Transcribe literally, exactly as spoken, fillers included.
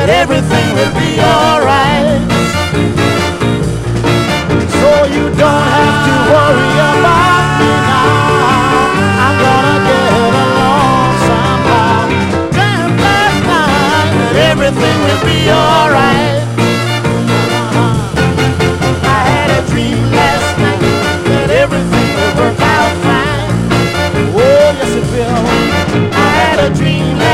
everything will be alright. So you don't have to worry about me now. I'm gonna get along somehow. Dreamt last night that everything will be alright. I had a dream last night that everything will work out fine. Oh, yes it will. I had a dream last night.